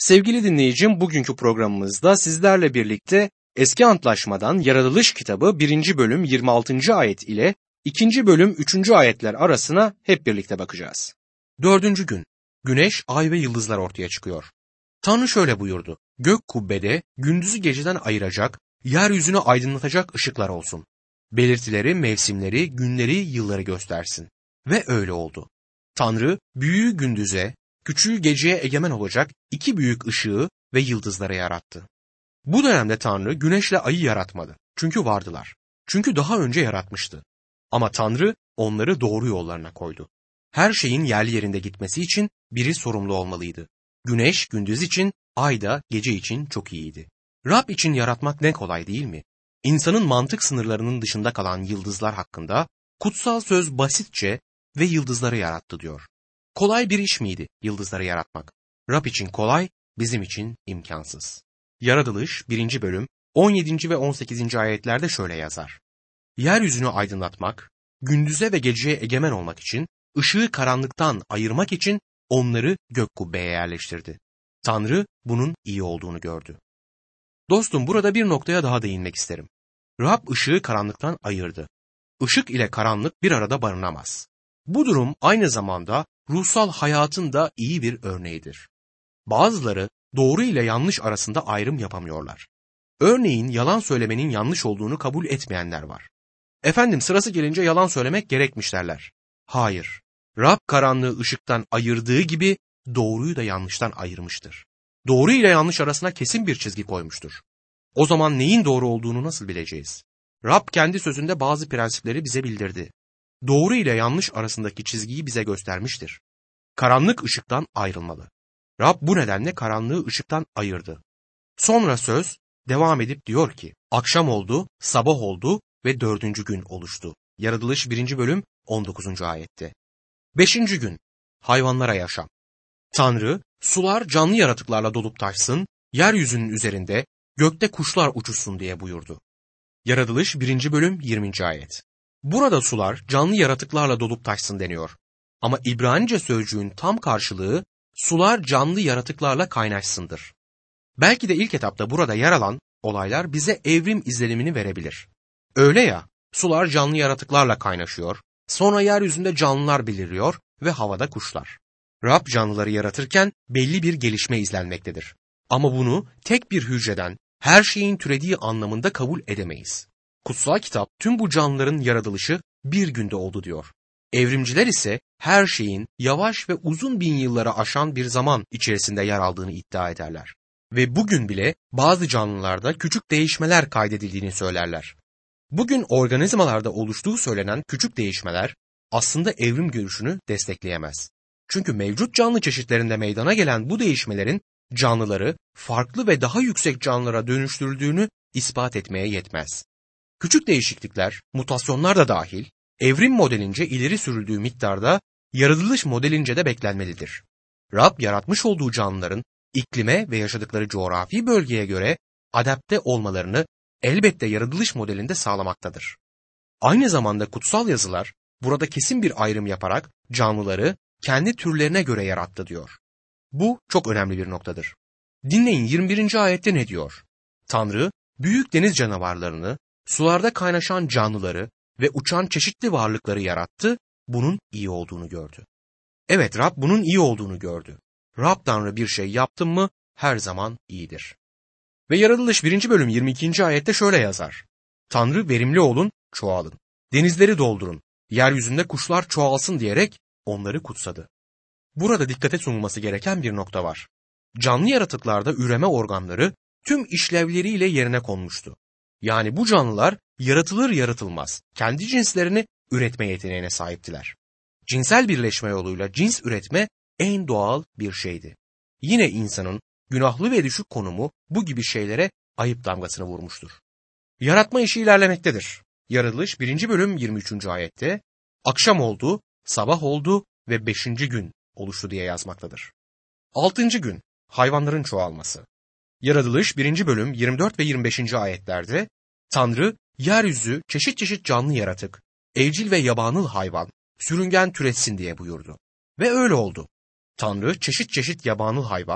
Sevgili dinleyicim, bugünkü programımızda sizlerle birlikte Eski Antlaşmadan Yaratılış kitabı 1. bölüm 26. ayet ile 2. bölüm 3. ayetler arasına hep birlikte bakacağız. 4. gün, güneş, ay ve yıldızlar ortaya çıkıyor. Tanrı şöyle buyurdu: Gök kubbede gündüzü geceden ayıracak, yeryüzünü aydınlatacak ışıklar olsun. Belirtileri, mevsimleri, günleri, yılları göstersin. Ve öyle oldu. Tanrı büyüğü gündüze, küçüğü geceye egemen olacak iki büyük ışığı ve yıldızları yarattı. Bu dönemde Tanrı güneşle ayı yaratmadı. Çünkü vardılar. Çünkü daha önce yaratmıştı. Ama Tanrı onları doğru yollarına koydu. Her şeyin yerli yerinde gitmesi için biri sorumlu olmalıydı. Güneş gündüz için, ay da gece için çok iyiydi. Rab için yaratmak ne kolay değil mi? İnsanın mantık sınırlarının dışında kalan yıldızlar hakkında kutsal söz basitçe ve yıldızları yarattı diyor. Kolay bir iş miydi yıldızları yaratmak? Rab için kolay, bizim için imkansız. Yaratılış 1. bölüm 17. ve 18. ayetlerde şöyle yazar: Yeryüzünü aydınlatmak, gündüze ve geceye egemen olmak için, ışığı karanlıktan ayırmak için onları gök kubbeye yerleştirdi. Tanrı bunun iyi olduğunu gördü. Dostum, burada bir noktaya daha değinmek isterim. Rab ışığı karanlıktan ayırdı. Işık ile karanlık bir arada barınamaz. Bu durum aynı zamanda ruhsal hayatın da iyi bir örneğidir. Bazıları doğru ile yanlış arasında ayrım yapamıyorlar. Örneğin yalan söylemenin yanlış olduğunu kabul etmeyenler var. Efendim, sırası gelince yalan söylemek gerekmiş derler. Hayır, Rab karanlığı ışıktan ayırdığı gibi doğruyu da yanlıştan ayırmıştır. Doğru ile yanlış arasına kesin bir çizgi koymuştur. O zaman neyin doğru olduğunu nasıl bileceğiz? Rab kendi sözünde bazı prensipleri bize bildirdi. Doğru ile yanlış arasındaki çizgiyi bize göstermiştir. Karanlık ışıktan ayrılmalı. Rab bu nedenle karanlığı ışıktan ayırdı. Sonra söz devam edip diyor ki, akşam oldu, sabah oldu ve 4. gün oluştu. Yaratılış 1. bölüm 19. ayette. 5. gün, hayvanlara yaşam. Tanrı, sular canlı yaratıklarla dolup taşsın, yeryüzünün üzerinde gökte kuşlar uçuşsun diye buyurdu. Yaratılış 1. bölüm 20. ayet. Burada sular canlı yaratıklarla dolup taşsın deniyor. Ama İbranice sözcüğün tam karşılığı sular canlı yaratıklarla kaynaşsındır. Belki de ilk etapta burada yer alan olaylar bize evrim izlenimini verebilir. Öyle ya, sular canlı yaratıklarla kaynaşıyor, sonra yeryüzünde canlılar beliriyor ve havada kuşlar. Rab canlıları yaratırken belli bir gelişme izlenmektedir. Ama bunu tek bir hücreden, her şeyin türediği anlamında kabul edemeyiz. Kutsal kitap tüm bu canlıların yaratılışı bir günde oldu diyor. Evrimciler ise her şeyin yavaş ve uzun bin yıllara aşan bir zaman içerisinde yer aldığını iddia ederler. Ve bugün bile bazı canlılarda küçük değişmeler kaydedildiğini söylerler. Bugün organizmalarda oluştuğu söylenen küçük değişmeler aslında evrim görüşünü destekleyemez. Çünkü mevcut canlı çeşitlerinde meydana gelen bu değişmelerin canlıları farklı ve daha yüksek canlılara dönüştürüldüğünü ispat etmeye yetmez. Küçük değişiklikler, mutasyonlar da dahil, evrim modelince ileri sürüldüğü miktarda yaratılış modelince de beklenmelidir. Rab yaratmış olduğu canlıların iklime ve yaşadıkları coğrafi bölgeye göre adapte olmalarını elbette yaratılış modelinde sağlamaktadır. Aynı zamanda kutsal yazılar burada kesin bir ayrım yaparak canlıları kendi türlerine göre yarattı diyor. Bu çok önemli bir noktadır. Dinleyin 21. ayette ne diyor? Tanrı büyük deniz canavarlarını, sularda kaynaşan canlıları ve uçan çeşitli varlıkları yarattı, bunun iyi olduğunu gördü. Evet, Rab bunun iyi olduğunu gördü. Rab Tanrı bir şey yaptı mı her zaman iyidir. Ve Yaratılış 1. bölüm 22. ayette şöyle yazar: Tanrı verimli olun, çoğalın, denizleri doldurun, yeryüzünde kuşlar çoğalsın diyerek onları kutsadı. Burada dikkate sunulması gereken bir nokta var. Canlı yaratıklarda üreme organları tüm işlevleriyle yerine konmuştu. Yani bu canlılar yaratılır yaratılmaz kendi cinslerini üretme yeteneğine sahiptiler. Cinsel birleşme yoluyla cins üretme en doğal bir şeydi. Yine insanın günahlı ve düşük konumu bu gibi şeylere ayıp damgasını vurmuştur. Yaratma işi ilerlemektedir. Yaratılış 1. bölüm 23. ayette akşam oldu, sabah oldu ve 5. gün oluştu diye yazmaktadır. 6. gün, hayvanların çoğalması. Yaratılış 1. bölüm 24 ve 25. ayetlerde Tanrı yeryüzü çeşit çeşit canlı yaratık, evcil ve yabanıl hayvan, sürüngen türetsin diye buyurdu. Ve öyle oldu. Tanrı çeşit çeşit yabanıl hayvan,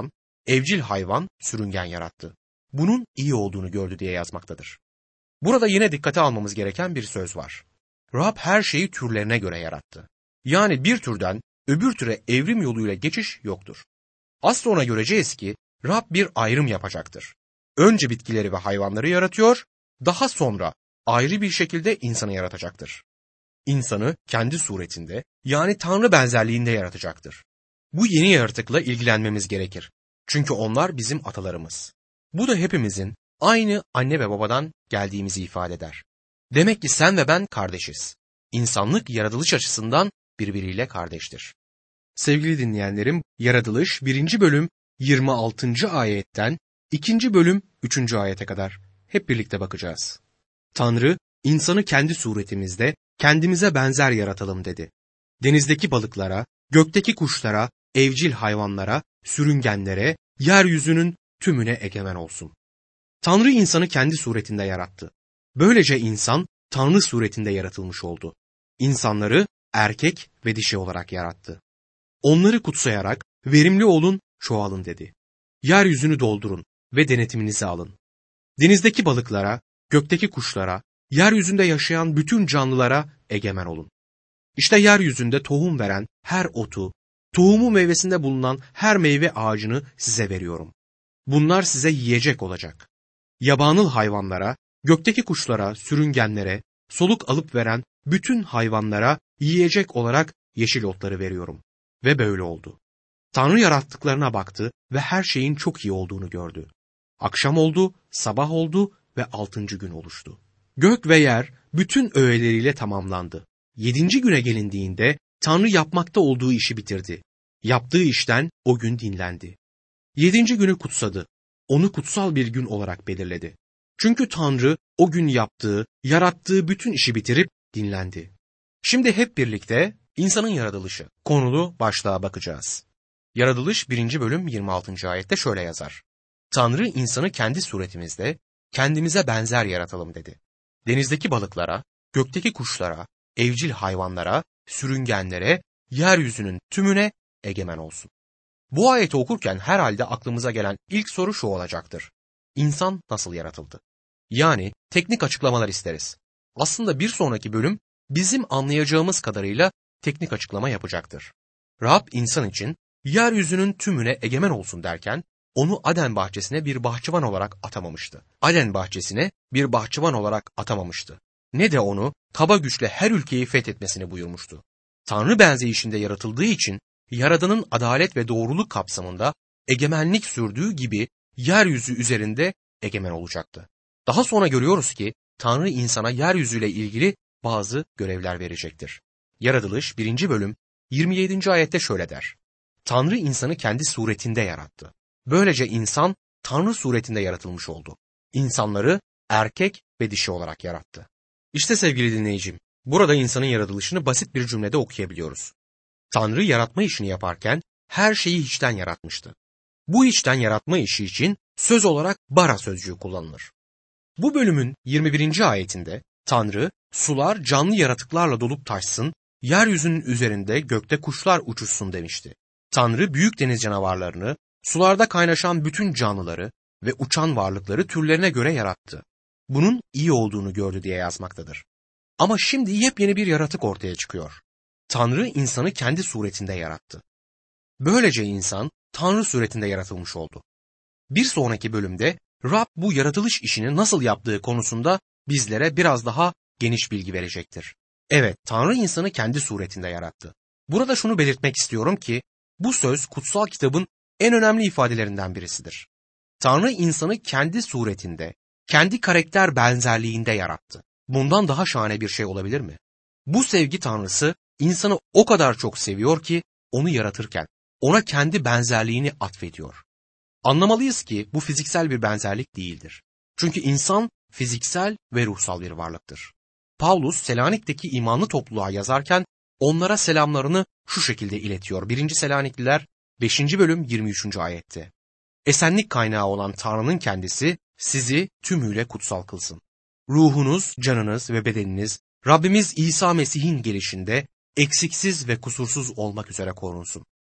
evcil hayvan, sürüngen yarattı. Bunun iyi olduğunu gördü diye yazmaktadır. Burada yine dikkate almamız gereken bir söz var. Rab her şeyi türlerine göre yarattı. Yani bir türden öbür türe evrim yoluyla geçiş yoktur. Az sonra göreceğiz ki Rab bir ayrım yapacaktır. Önce bitkileri ve hayvanları yaratıyor, daha sonra ayrı bir şekilde insanı yaratacaktır. İnsanı kendi suretinde, yani Tanrı benzerliğinde yaratacaktır. Bu yeni yaratıkla ilgilenmemiz gerekir. Çünkü onlar bizim atalarımız. Bu da hepimizin aynı anne ve babadan geldiğimizi ifade eder. Demek ki sen ve ben kardeşiz. İnsanlık yaratılış açısından birbiriyle kardeştir. Sevgili dinleyenlerim, Yaratılış 1. bölüm 26. ayetten 2. bölüm 3. ayete kadar hep birlikte bakacağız. Tanrı, insanı kendi suretimizde, kendimize benzer yaratalım dedi. Denizdeki balıklara, gökteki kuşlara, evcil hayvanlara, sürüngenlere, yeryüzünün tümüne egemen olsun. Tanrı insanı kendi suretinde yarattı. Böylece insan Tanrı suretinde yaratılmış oldu. İnsanları erkek ve dişi olarak yarattı. Onları kutsayarak verimli olun, çoğalın dedi. Yeryüzünü doldurun ve denetiminizi alın. Denizdeki balıklara, gökteki kuşlara, yeryüzünde yaşayan bütün canlılara egemen olun. İşte yeryüzünde tohum veren her otu, tohumu meyvesinde bulunan her meyve ağacını size veriyorum. Bunlar size yiyecek olacak. Yabanıl hayvanlara, gökteki kuşlara, sürüngenlere, soluk alıp veren bütün hayvanlara yiyecek olarak yeşil otları veriyorum. Ve böyle oldu. Tanrı yarattıklarına baktı ve her şeyin çok iyi olduğunu gördü. Akşam oldu, sabah oldu ve 6. gün oluştu. Gök ve yer bütün öğeleriyle tamamlandı. 7. güne gelindiğinde Tanrı yapmakta olduğu işi bitirdi. Yaptığı işten o gün dinlendi. 7. günü kutsadı. Onu kutsal bir gün olarak belirledi. Çünkü Tanrı o gün yaptığı, yarattığı bütün işi bitirip dinlendi. Şimdi hep birlikte insanın yaratılışı konulu başlığa bakacağız. Yaratılış 1. bölüm 26. ayette şöyle yazar. Tanrı insanı kendi suretimizde, kendimize benzer yaratalım dedi. Denizdeki balıklara, gökteki kuşlara, evcil hayvanlara, sürüngenlere, yeryüzünün tümüne egemen olsun. Bu ayeti okurken herhalde aklımıza gelen ilk soru şu olacaktır. İnsan nasıl yaratıldı? Yani teknik açıklamalar isteriz. Aslında bir sonraki bölüm bizim anlayacağımız kadarıyla teknik açıklama yapacaktır. Rab insan için yeryüzünün tümüne egemen olsun derken onu Aden bahçesine bir bahçıvan olarak atamamıştı. Aden bahçesine bir bahçıvan olarak atamamıştı. Ne de onu kaba güçle her ülkeyi fethetmesini buyurmuştu. Tanrı benzeyişinde yaratıldığı için Yaradan'ın adalet ve doğruluk kapsamında egemenlik sürdüğü gibi yeryüzü üzerinde egemen olacaktı. Daha sonra görüyoruz ki Tanrı insana yeryüzüyle ilgili bazı görevler verecektir. Yaratılış 1. bölüm 27. ayette şöyle der. Tanrı insanı kendi suretinde yarattı. Böylece insan Tanrı suretinde yaratılmış oldu. İnsanları erkek ve dişi olarak yarattı. İşte sevgili dinleyicim, burada insanın yaratılışını basit bir cümlede okuyabiliyoruz. Tanrı yaratma işini yaparken her şeyi hiçten yaratmıştı. Bu hiçten yaratma işi için söz olarak bara sözcüğü kullanılır. Bu bölümün 21. ayetinde Tanrı sular canlı yaratıklarla dolup taşsın, yeryüzünün üzerinde gökte kuşlar uçuşsun demişti. Tanrı büyük deniz canavarlarını, sularda kaynaşan bütün canlıları ve uçan varlıkları türlerine göre yarattı. Bunun iyi olduğunu gördü diye yazmaktadır. Ama şimdi yepyeni bir yaratık ortaya çıkıyor. Tanrı insanı kendi suretinde yarattı. Böylece insan Tanrı suretinde yaratılmış oldu. Bir sonraki bölümde Rab bu yaratılış işini nasıl yaptığı konusunda bizlere biraz daha geniş bilgi verecektir. Evet, Tanrı insanı kendi suretinde yarattı. Burada şunu belirtmek istiyorum ki bu söz kutsal kitabın en önemli ifadelerinden birisidir. Tanrı insanı kendi suretinde, kendi karakter benzerliğinde yarattı. Bundan daha şahane bir şey olabilir mi? Bu sevgi Tanrısı insanı o kadar çok seviyor ki onu yaratırken ona kendi benzerliğini atfediyor. Anlamalıyız ki bu fiziksel bir benzerlik değildir. Çünkü insan fiziksel ve ruhsal bir varlıktır. Pavlus Selanik'teki imanlı topluluğa yazarken onlara selamlarını şu şekilde iletiyor. 1. Selanikliler 5. bölüm 23. ayette. Esenlik kaynağı olan Tanrı'nın kendisi sizi tümüyle kutsal kılsın. Ruhunuz, canınız ve bedeniniz Rabbimiz İsa Mesih'in gelişinde eksiksiz ve kusursuz olmak üzere korunsun.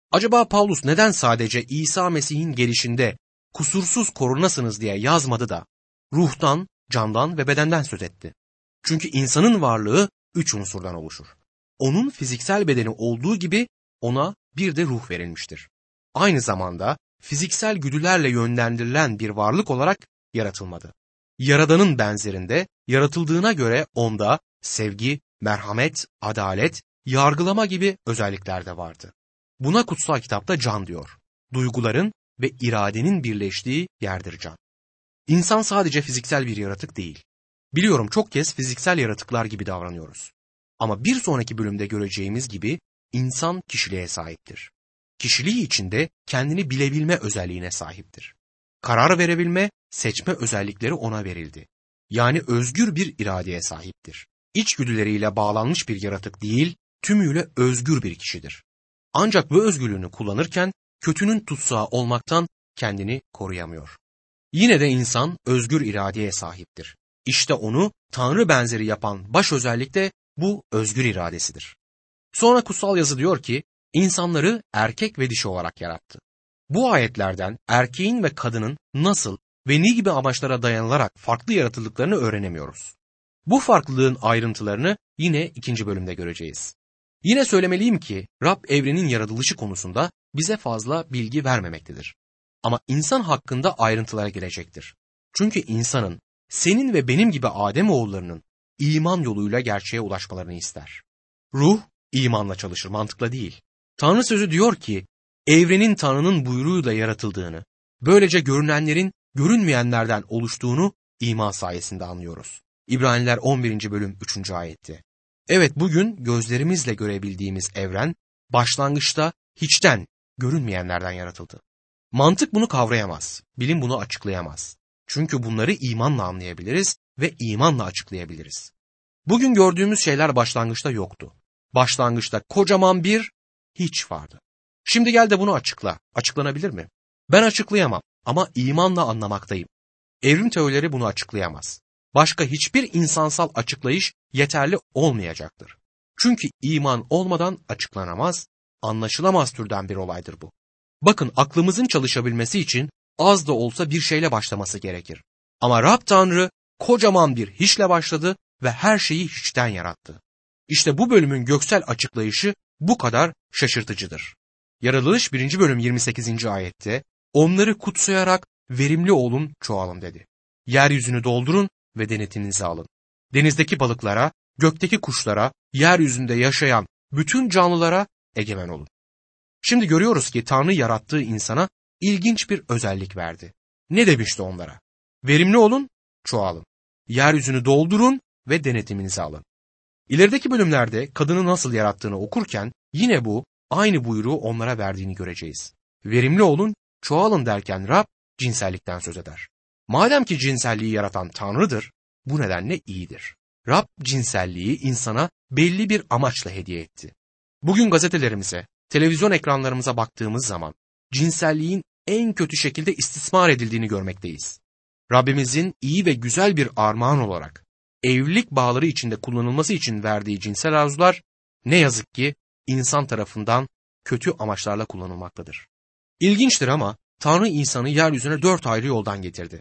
Acaba Paulus neden sadece İsa Mesih'in gelişinde kusursuz korunasınız diye yazmadı da ruhtan, candan ve bedenden söz etti? Çünkü insanın varlığı 3 unsurdan oluşur. Onun fiziksel bedeni olduğu gibi ona bir de ruh verilmiştir. Aynı zamanda fiziksel güdülerle yönlendirilen bir varlık olarak yaratılmadı. Yaradanın benzerinde yaratıldığına göre onda sevgi, merhamet, adalet, yargılama gibi özellikler de vardı. Buna kutsal kitapta can diyor. Duyguların ve iradenin birleştiği yerdir can. İnsan sadece fiziksel bir yaratık değil. Biliyorum çok kez fiziksel yaratıklar gibi davranıyoruz. Ama bir sonraki bölümde göreceğimiz gibi insan kişiliğe sahiptir. Kişiliği içinde kendini bilebilme özelliğine sahiptir. Karar verebilme, seçme özellikleri ona verildi. Yani özgür bir iradeye sahiptir. İçgüdüleriyle bağlanmış bir yaratık değil, tümüyle özgür bir kişidir. Ancak bu özgürlüğünü kullanırken kötünün tutsağı olmaktan kendini koruyamıyor. Yine de insan özgür iradeye sahiptir. İşte onu Tanrı benzeri yapan baş özellik de bu özgür iradesidir. Sonra kutsal yazı diyor ki, insanları erkek ve dişi olarak yarattı. Bu ayetlerden erkeğin ve kadının nasıl ve ne gibi amaçlara dayanılarak farklı yaratıldıklarını öğrenemiyoruz. Bu farklılığın ayrıntılarını yine 2. bölümde göreceğiz. Yine söylemeliyim ki Rab evrenin yaratılışı konusunda bize fazla bilgi vermemektedir. Ama insan hakkında ayrıntılara gelecektir. Çünkü insanın senin ve benim gibi Ademoğullarının iman yoluyla gerçeğe ulaşmalarını ister. Ruh imanla çalışır, mantıkla değil. Tanrı sözü diyor ki evrenin Tanrı'nın buyruğuyla yaratıldığını, böylece görünenlerin görünmeyenlerden oluştuğunu iman sayesinde anlıyoruz. İbraniler 11. bölüm 3. ayette. Evet, bugün gözlerimizle görebildiğimiz evren başlangıçta hiçten görünmeyenlerden yaratıldı. Mantık bunu kavrayamaz, bilim bunu açıklayamaz. Çünkü bunları imanla anlayabiliriz ve imanla açıklayabiliriz. Bugün gördüğümüz şeyler başlangıçta yoktu. Başlangıçta kocaman bir hiç vardı. Şimdi gel de bunu açıkla. Açıklanabilir mi? Ben açıklayamam ama imanla anlamaktayım. Evrim teorileri bunu açıklayamaz. Başka hiçbir insansal açıklayış yeterli olmayacaktır. Çünkü iman olmadan açıklanamaz, anlaşılamaz türden bir olaydır bu. Bakın, aklımızın çalışabilmesi için az da olsa bir şeyle başlaması gerekir. Ama Rab Tanrı kocaman bir hiçle başladı ve her şeyi hiçten yarattı. İşte bu bölümün göksel açıklayışı bu kadar şaşırtıcıdır. Yaratılış 1. bölüm 28. ayette onları kutsayarak verimli olun, çoğalın dedi. Yeryüzünü doldurun ve denetinizi alın. Denizdeki balıklara, gökteki kuşlara, yeryüzünde yaşayan bütün canlılara egemen olun. Şimdi görüyoruz ki Tanrı yarattığı insana ilginç bir özellik verdi. Ne demişti onlara? Verimli olun, çoğalın. Yeryüzünü doldurun ve denetiminizi alın. İlerideki bölümlerde kadını nasıl yarattığını okurken yine aynı buyruğu onlara verdiğini göreceğiz. Verimli olun, çoğalın derken Rab cinsellikten söz eder. Madem ki cinselliği yaratan Tanrı'dır, bu nedenle iyidir. Rab cinselliği insana belli bir amaçla hediye etti. Bugün gazetelerimize, televizyon ekranlarımıza baktığımız zaman cinselliğin en kötü şekilde istismar edildiğini görmekteyiz. Rabbimizin iyi ve güzel bir armağan olarak evlilik bağları içinde kullanılması için verdiği cinsel arzular ne yazık ki insan tarafından kötü amaçlarla kullanılmaktadır. İlginçtir ama Tanrı insanı yeryüzüne 4 ayrı yoldan getirdi.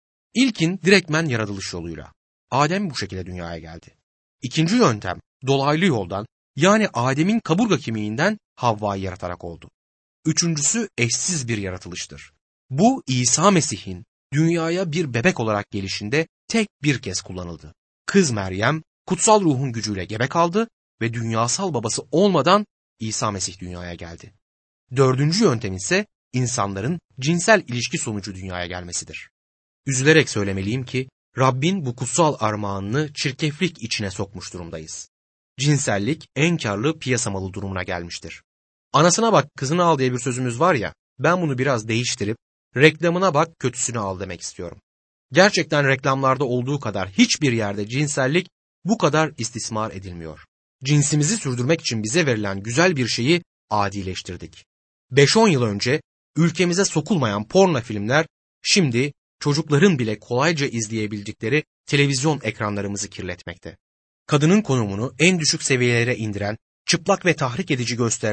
İlkin direktmen yaratılış yoluyla. Adem bu şekilde dünyaya geldi. İkinci yöntem dolaylı yoldan, yani Adem'in kaburga kemiğinden Havva'yı yaratarak oldu. Üçüncüsü eşsiz bir yaratılıştır. Bu İsa Mesih'in dünyaya bir bebek olarak gelişinde tek bir kez kullanıldı. Kız Meryem kutsal ruhun gücüyle gebe kaldı ve dünyasal babası olmadan İsa Mesih dünyaya geldi. Dördüncü yöntem ise insanların cinsel ilişki sonucu dünyaya gelmesidir. Üzülerek söylemeliyim ki Rabbin bu kutsal armağanını çirkeflik içine sokmuş durumdayız. Cinsellik en karlı piyasa malı durumuna gelmiştir. Anasına bak kızını al diye bir sözümüz var ya, ben bunu biraz değiştirip reklamına bak kötüsünü al demek istiyorum. Gerçekten reklamlarda olduğu kadar hiçbir yerde cinsellik bu kadar istismar edilmiyor. Cinsimizi sürdürmek için bize verilen güzel bir şeyi adileştirdik. 5-10 yıl önce ülkemize sokulmayan porno filmler şimdi çocukların bile kolayca izleyebildikleri televizyon ekranlarımızı kirletmekte. Kadının konumunu en düşük seviyelere indiren çıplak ve tahrik edici gösteriler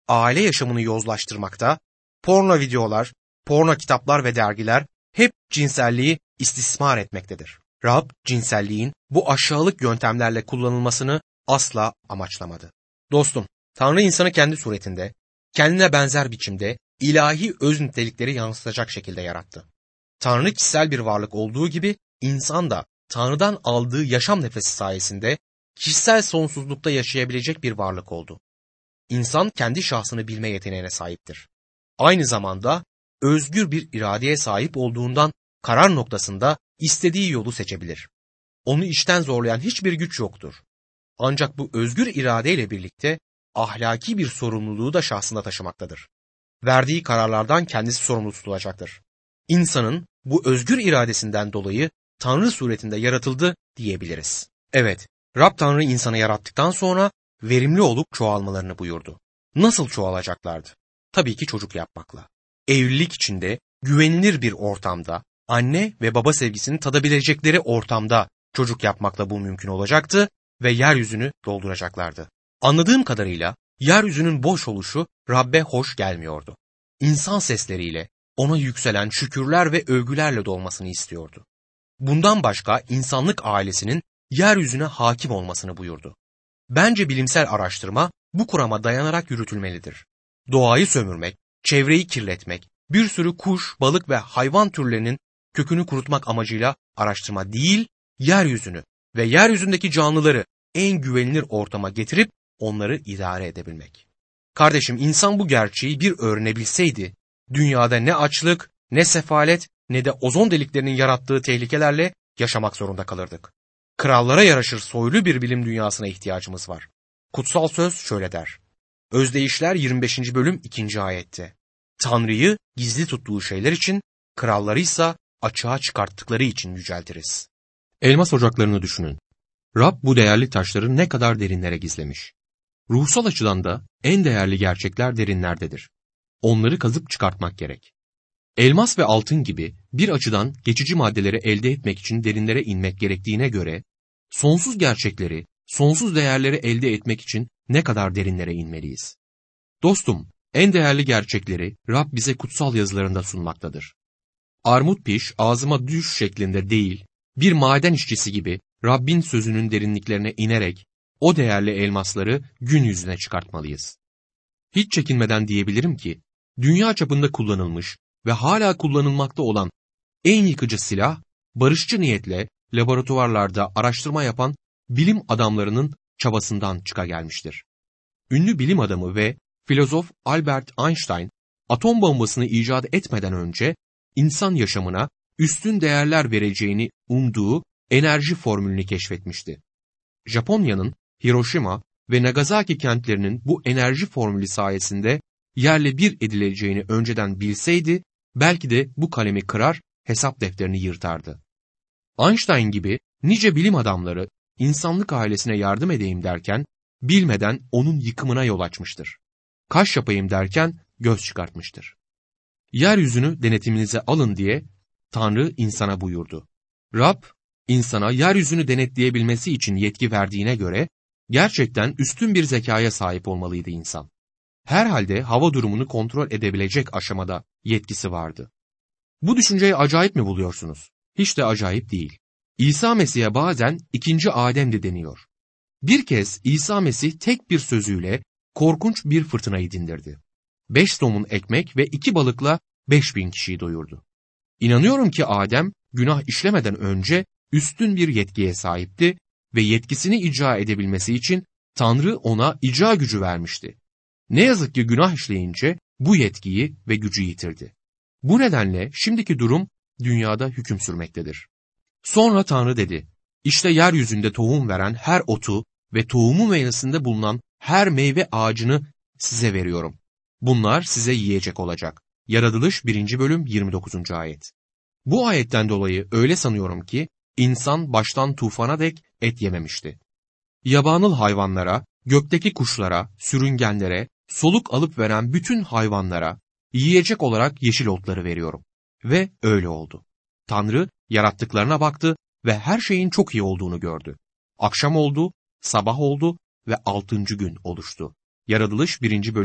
aile yaşamını yozlaştırmakta, porno videolar, porno kitaplar ve dergiler hep cinselliği istismar etmektedir. Rab, cinselliğin bu aşağılık yöntemlerle kullanılmasını asla amaçlamadı. Dostum, Tanrı insanı kendi suretinde, kendine benzer biçimde ilahi öz nitelikleri yansıtacak şekilde yarattı. Tanrı kişisel bir varlık olduğu gibi insan da Tanrı'dan aldığı yaşam nefesi sayesinde kişisel sonsuzlukta yaşayabilecek bir varlık oldu. İnsan kendi şahsını bilme yeteneğine sahiptir. Aynı zamanda özgür bir iradeye sahip olduğundan karar noktasında istediği yolu seçebilir. Onu içten zorlayan hiçbir güç yoktur. Ancak bu özgür iradeyle birlikte ahlaki bir sorumluluğu da şahsında taşımaktadır. Verdiği kararlardan kendisi sorumlu tutulacaktır. İnsanın bu özgür iradesinden dolayı Tanrı suretinde yaratıldı diyebiliriz. Evet, Rab Tanrı insanı yarattıktan sonra verimli olup çoğalmalarını buyurdu. Nasıl çoğalacaklardı? Tabii ki çocuk yapmakla. Evlilik içinde, güvenilir bir ortamda, anne ve baba sevgisini tadabilecekleri ortamda çocuk yapmakla bu mümkün olacaktı ve yeryüzünü dolduracaklardı. Anladığım kadarıyla yeryüzünün boş oluşu Rab'be hoş gelmiyordu. İnsan sesleriyle ona yükselen şükürler ve övgülerle dolmasını istiyordu. Bundan başka insanlık ailesinin yeryüzüne hakim olmasını buyurdu. Bence bilimsel araştırma bu kurama dayanarak yürütülmelidir. Doğayı sömürmek, çevreyi kirletmek, bir sürü kuş, balık ve hayvan türlerinin kökünü kurutmak amacıyla araştırma değil, yeryüzünü ve yeryüzündeki canlıları en güvenilir ortama getirip onları idare edebilmek. Kardeşim, insan bu gerçeği bir öğrenebilseydi, dünyada ne açlık, ne sefalet, ne de ozon deliklerinin yarattığı tehlikelerle yaşamak zorunda kalırdık. Krallara yaraşır soylu bir bilim dünyasına ihtiyacımız var. Kutsal söz şöyle der. Özdeyişler 25. bölüm 2. ayette. Tanrı'yı gizli tuttuğu şeyler için, kralları ise açığa çıkarttıkları için yüceltiriz. Elmas ocaklarını düşünün. Rab bu değerli taşları ne kadar derinlere gizlemiş. Ruhsal açıdan da en değerli gerçekler derinlerdedir. Onları kazıp çıkartmak gerek. Elmas ve altın gibi bir açıdan geçici maddeleri elde etmek için derinlere inmek gerektiğine göre, sonsuz gerçekleri, sonsuz değerleri elde etmek için ne kadar derinlere inmeliyiz? Dostum, en değerli gerçekleri Rab bize kutsal yazılarında sunmaktadır. Armut piş ağzıma düş şeklinde değil, bir maden işçisi gibi Rabbin sözünün derinliklerine inerek o değerli elmasları gün yüzüne çıkartmalıyız. Hiç çekinmeden diyebilirim ki, dünya çapında kullanılmış ve hala kullanılmakta olan en yıkıcı silah, barışçı niyetle laboratuvarlarda araştırma yapan bilim adamlarının çabasından çıkagelmiştir. Ünlü bilim adamı ve filozof Albert Einstein, atom bombasını icat etmeden önce insan yaşamına üstün değerler vereceğini umduğu enerji formülünü keşfetmişti. Japonya'nın Hiroşima ve Nagasaki kentlerinin bu enerji formülü sayesinde yerle bir edileceğini önceden bilseydi, belki de bu kalemi kırar, hesap defterini yırtardı. Einstein gibi nice bilim adamları insanlık ailesine yardım edeyim derken, bilmeden onun yıkımına yol açmıştır. Kaş yapayım derken göz çıkartmıştır. Yeryüzünü denetiminize alın diye Tanrı insana buyurdu. Rab, insana yeryüzünü denetleyebilmesi için yetki verdiğine göre, gerçekten üstün bir zekaya sahip olmalıydı insan. Herhalde hava durumunu kontrol edebilecek aşamada yetkisi vardı. Bu düşünceyi acayip mi buluyorsunuz? Hiç de acayip değil. İsa Mesih'e bazen 2. Adem'di deniyor. Bir kez İsa Mesih tek bir sözüyle korkunç bir fırtınayı dindirdi. 5 somun ekmek ve 2 balıkla 5.000 kişiyi doyurdu. İnanıyorum ki Adem günah işlemeden önce üstün bir yetkiye sahipti ve yetkisini icra edebilmesi için Tanrı ona icra gücü vermişti. Ne yazık ki günah işleyince bu yetkiyi ve gücü yitirdi. Bu nedenle şimdiki durum dünyada hüküm sürmektedir. Sonra Tanrı dedi, işte yeryüzünde tohum veren her otu ve tohumu meyvesinde bulunan her meyve ağacını size veriyorum. Bunlar size yiyecek olacak. Yaratılış 1. bölüm 29. ayet. Bu ayetten dolayı öyle sanıyorum ki insan baştan tufana dek et yememişti. Yabanıl hayvanlara, gökteki kuşlara, sürüngenlere, soluk alıp veren bütün hayvanlara yiyecek olarak yeşil otları veriyorum. Ve öyle oldu. Tanrı yarattıklarına baktı ve her şeyin çok iyi olduğunu gördü. Akşam oldu, sabah oldu ve 6. gün oluştu. Yaratılış 1. bölüm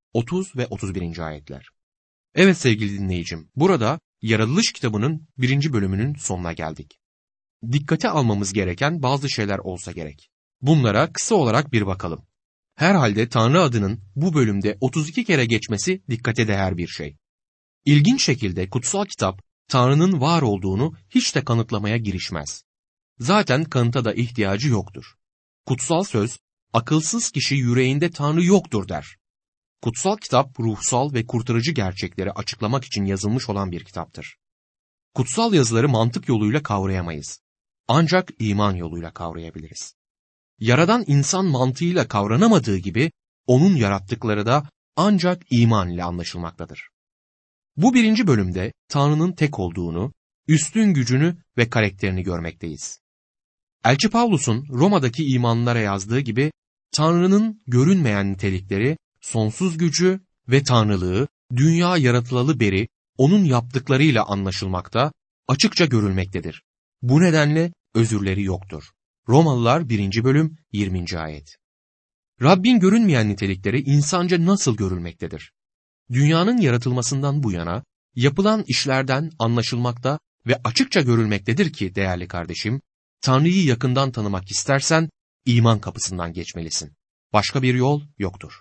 30 ve 31. ayetler. Evet sevgili dinleyicim, burada Yaratılış kitabının 1. bölümünün sonuna geldik. Dikkate almamız gereken bazı şeyler olsa gerek. Bunlara kısa olarak bir bakalım. Herhalde Tanrı adının bu bölümde 32 kere geçmesi dikkate değer bir şey. İlginç şekilde kutsal kitap Tanrı'nın var olduğunu hiç de kanıtlamaya girişmez. Zaten kanıta da ihtiyacı yoktur. Kutsal söz, akılsız kişi yüreğinde Tanrı yoktur der. Kutsal kitap ruhsal ve kurtarıcı gerçekleri açıklamak için yazılmış olan bir kitaptır. Kutsal yazıları mantık yoluyla kavrayamayız. Ancak iman yoluyla kavrayabiliriz. Yaradan insan mantığıyla kavranamadığı gibi onun yarattıkları da ancak iman ile anlaşılmaktadır. Bu 1. bölümde Tanrı'nın tek olduğunu, üstün gücünü ve karakterini görmekteyiz. Elçi Pavlus'un Roma'daki imanlılara yazdığı gibi Tanrı'nın görünmeyen nitelikleri, sonsuz gücü ve tanrılığı dünya yaratılalı beri onun yaptıklarıyla anlaşılmakta, açıkça görülmektedir. Bu nedenle özürleri yoktur. Romalılar 1. bölüm 20. ayet. Rabbin görünmeyen nitelikleri insanca nasıl görülmektedir? Dünyanın yaratılmasından bu yana yapılan işlerden anlaşılmakta ve açıkça görülmektedir ki değerli kardeşim, Tanrı'yı yakından tanımak istersen iman kapısından geçmelisin. Başka bir yol yoktur.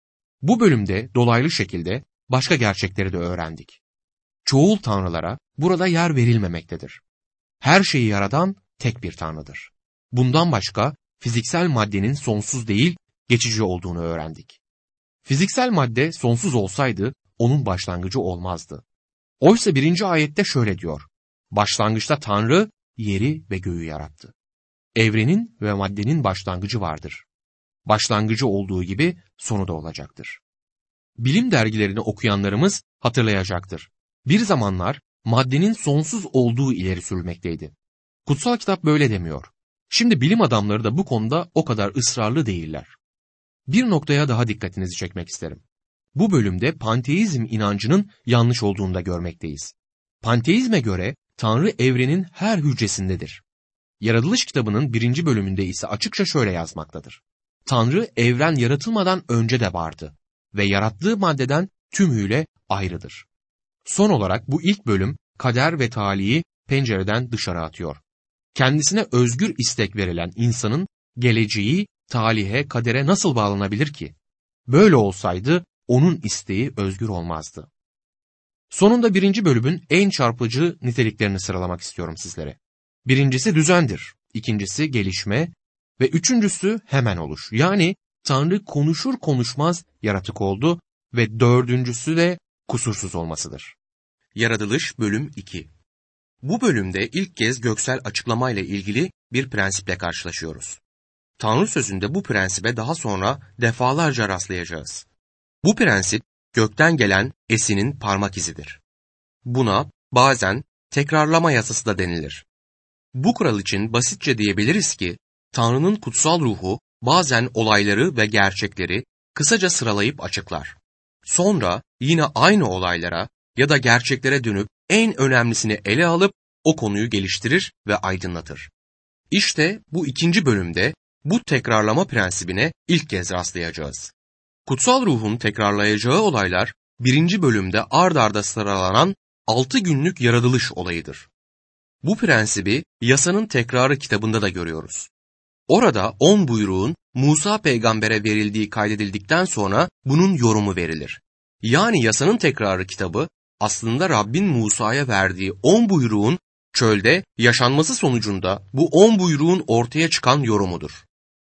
Bu bölümde dolaylı şekilde başka gerçekleri de öğrendik. Çoğul tanrılara burada yer verilmemektedir. Her şeyi yaratan tek bir tanrıdır. Bundan başka fiziksel maddenin sonsuz değil, geçici olduğunu öğrendik. Fiziksel madde sonsuz olsaydı onun başlangıcı olmazdı. Oysa 1. ayette şöyle diyor: Başlangıçta Tanrı yeri ve göğü yarattı. Evrenin ve maddenin başlangıcı vardır. Başlangıcı olduğu gibi sonu da olacaktır. Bilim dergilerini okuyanlarımız hatırlayacaktır. Bir zamanlar maddenin sonsuz olduğu ileri sürülmekteydi. Kutsal kitap böyle demiyor. Şimdi bilim adamları da bu konuda o kadar ısrarlı değiller. Bir noktaya daha dikkatinizi çekmek isterim. Bu bölümde panteizm inancının yanlış olduğunu da görmekteyiz. Panteizme göre Tanrı evrenin her hücresindedir. Yaratılış kitabının 1. bölümünde ise açıkça şöyle yazmaktadır: Tanrı evren yaratılmadan önce de vardı ve yarattığı maddeden tümüyle ayrıdır. Son olarak bu ilk bölüm kader ve talihi pencereden dışarı atıyor. Kendisine özgür istek verilen insanın geleceği talihe, kadere nasıl bağlanabilir ki? Böyle olsaydı onun isteği özgür olmazdı. Sonunda 1. bölümün en çarpıcı niteliklerini sıralamak istiyorum sizlere. Birincisi düzendir, ikincisi gelişme ve üçüncüsü hemen oluş. Yani Tanrı konuşur konuşmaz yaratık oldu ve dördüncüsü de kusursuz olmasıdır. Yaratılış bölüm 2. Bu bölümde ilk kez göksel açıklamayla ilgili bir prensiple karşılaşıyoruz. Tanrı sözünde bu prensibe daha sonra defalarca rastlayacağız. Bu prensip gökten gelen esinin parmak izidir. Buna bazen tekrarlama yasası da denilir. Bu kural için basitçe diyebiliriz ki Tanrı'nın kutsal ruhu bazen olayları ve gerçekleri kısaca sıralayıp açıklar. Sonra yine aynı olaylara ya da gerçeklere dönüp en önemlisini ele alıp o konuyu geliştirir ve aydınlatır. İşte bu 2. bölümde bu tekrarlama prensibine ilk kez rastlayacağız. Kutsal ruhun tekrarlayacağı olaylar 1. bölümde ard arda sıralanan 6 günlük yaratılış olayıdır. Bu prensibi Yasanın Tekrarı kitabında da görüyoruz. Orada 10 buyruğun Musa peygambere verildiği kaydedildikten sonra bunun yorumu verilir. Yani Yasanın Tekrarı kitabı aslında Rabbin Musa'ya verdiği 10 buyruğun çölde yaşanması sonucunda bu 10 buyruğun ortaya çıkan yorumudur.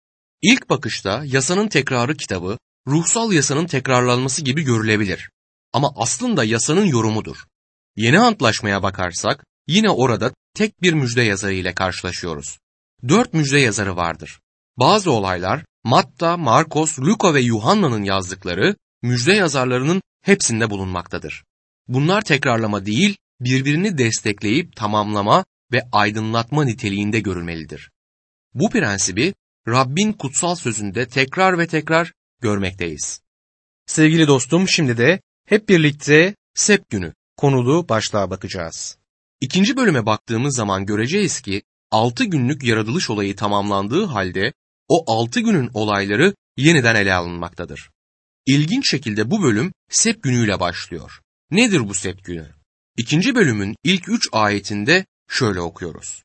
İlk bakışta Yasanın Tekrarı kitabı ruhsal yasanın tekrarlanması gibi görülebilir. Ama aslında yasanın yorumudur. Yeni Antlaşmaya bakarsak yine orada tek bir müjde yazarı ile karşılaşıyoruz. 4 müjde yazarı vardır. Bazı olaylar Matta, Markos, Luka ve Yuhanna'nın yazdıkları müjde yazarlarının hepsinde bulunmaktadır. Bunlar tekrarlama değil, birbirini destekleyip tamamlama ve aydınlatma niteliğinde görülmelidir. Bu prensibi Rabbin kutsal sözünde tekrar ve tekrar görmekteyiz. Sevgili dostum, şimdi de hep birlikte Sep günü konulu başlığa bakacağız. 2. bölüme baktığımız zaman göreceğiz ki 6 günlük yaratılış olayı tamamlandığı halde o 6 günün olayları yeniden ele alınmaktadır. İlginç şekilde bu bölüm Sep günüyle başlıyor. Nedir bu Sep günü? 2. bölümün ilk 3 ayetinde şöyle okuyoruz.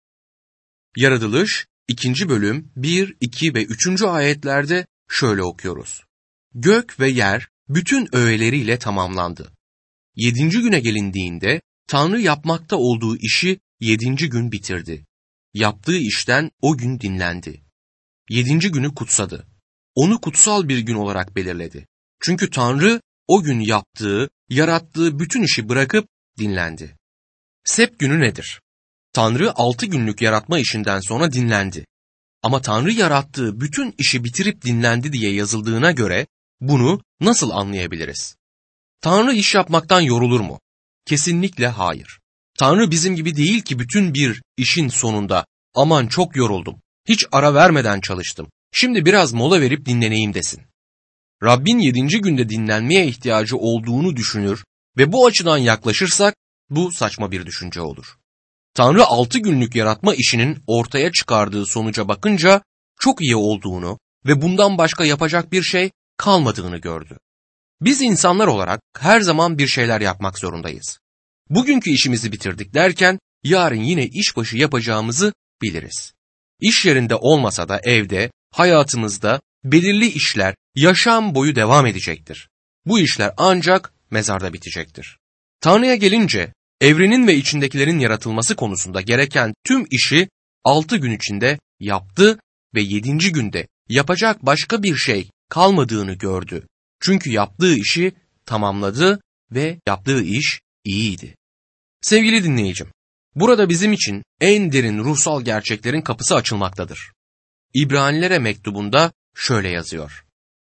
Yaratılış 2. bölüm 1, 2 ve 3. ayetlerde şöyle okuyoruz. Gök ve yer bütün öğeleriyle tamamlandı. 7. güne gelindiğinde Tanrı yapmakta olduğu işi 7. gün bitirdi. Yaptığı işten o gün dinlendi. 7. günü kutsadı. Onu kutsal bir gün olarak belirledi. Çünkü Tanrı o gün yaptığı, yarattığı bütün işi bırakıp dinlendi. Sep günü nedir? Tanrı 6 günlük yaratma işinden sonra dinlendi. Ama Tanrı yarattığı bütün işi bitirip dinlendi diye yazıldığına göre bunu nasıl anlayabiliriz? Tanrı iş yapmaktan yorulur mu? Kesinlikle hayır. Tanrı bizim gibi değil ki bütün bir işin sonunda aman çok yoruldum, hiç ara vermeden çalıştım, şimdi biraz mola verip dinleneyim desin. Rabbin 7. günde dinlenmeye ihtiyacı olduğunu düşünür ve bu açıdan yaklaşırsak bu saçma bir düşünce olur. Tanrı 6 günlük yaratma işinin ortaya çıkardığı sonuca bakınca çok iyi olduğunu ve bundan başka yapacak bir şey kalmadığını gördü. Biz insanlar olarak her zaman bir şeyler yapmak zorundayız. Bugünkü işimizi bitirdik derken yarın yine işbaşı yapacağımızı biliriz. İş yerinde olmasa da evde, hayatımızda belirli işler yaşam boyu devam edecektir. Bu işler ancak mezarda bitecektir. Tanrı'ya gelince evrenin ve içindekilerin yaratılması konusunda gereken tüm işi 6 gün içinde yaptı ve 7. günde yapacak başka bir şey kalmadığını gördü. Çünkü yaptığı işi tamamladı ve yaptığı iş iyiydi. Sevgili dinleyicim, burada bizim için en derin ruhsal gerçeklerin kapısı açılmaktadır. İbranilere mektubunda şöyle yazıyor.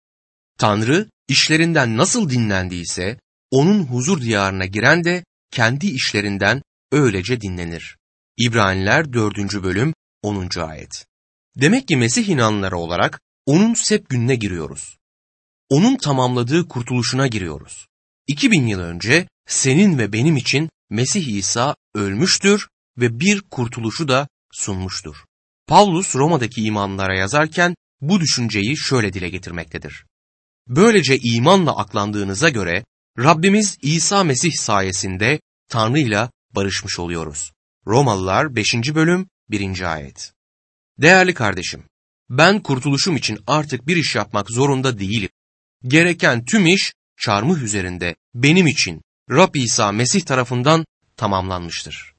Tanrı işlerinden nasıl dinlendiyse onun huzur diyarına giren de kendi işlerinden öylece dinlenir. İbraniler 4. bölüm 10. ayet. Demek ki Mesih inananları olarak onun Sep gününe giriyoruz. Onun tamamladığı kurtuluşuna giriyoruz. 2000 yıl önce senin ve benim için Mesih İsa ölmüştür ve bir kurtuluşu da sunmuştur. Pavlus Roma'daki imanlara yazarken bu düşünceyi şöyle dile getirmektedir. Böylece imanla aklandığınıza göre Rabbimiz İsa Mesih sayesinde Tanrı'yla barışmış oluyoruz. Romalılar 5. bölüm 1. ayet. Değerli kardeşim, ben kurtuluşum için artık bir iş yapmak zorunda değilim. Gereken tüm iş çarmıh üzerinde benim için Rab İsa Mesih tarafından tamamlanmıştır.